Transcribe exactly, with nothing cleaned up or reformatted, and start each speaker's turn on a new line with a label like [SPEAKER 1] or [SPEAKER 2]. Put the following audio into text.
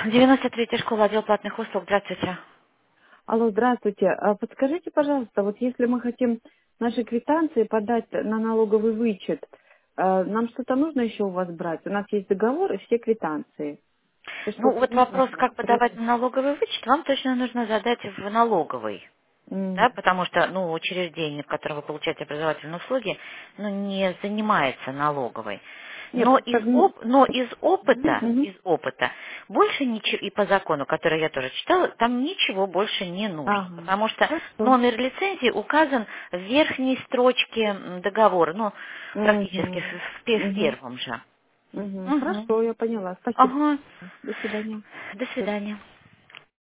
[SPEAKER 1] девяносто третья школа, отдел платных услуг. Здравствуйте.
[SPEAKER 2] Алло, здравствуйте. А подскажите, пожалуйста, вот если мы хотим наши квитанции подать на налоговый вычет, э, нам что-то нужно еще у вас брать? У нас есть договор и все квитанции. Это
[SPEAKER 1] Ну,
[SPEAKER 2] что-то
[SPEAKER 1] вот
[SPEAKER 2] нужно
[SPEAKER 1] вопрос,
[SPEAKER 2] у вас?
[SPEAKER 1] как подавать на налоговый вычет, вам точно нужно задать в налоговый.
[SPEAKER 2] М.
[SPEAKER 1] Да, потому что, ну, учреждение, в котором вы получаете образовательные услуги, ну, не занимается налоговой.
[SPEAKER 2] Нет,
[SPEAKER 1] Но из,
[SPEAKER 2] просто... м,
[SPEAKER 1] оп- но из
[SPEAKER 2] мгм,
[SPEAKER 1] опыта,
[SPEAKER 2] мгм.
[SPEAKER 1] из опыта, больше ничего, и по закону, который я тоже читала, там ничего больше не нужно.
[SPEAKER 2] Ага,
[SPEAKER 1] Потому что
[SPEAKER 2] хорошо.
[SPEAKER 1] номер лицензии указан в верхней строчке м, договора, ну, практически
[SPEAKER 2] Мгм,
[SPEAKER 1] в, в пе- в
[SPEAKER 2] мгм,
[SPEAKER 1] первом же.
[SPEAKER 2] мгм.
[SPEAKER 1] Угу.
[SPEAKER 2] Хорошо, я поняла. Спасибо.
[SPEAKER 1] Ага.
[SPEAKER 2] До свидания.
[SPEAKER 1] До свидания.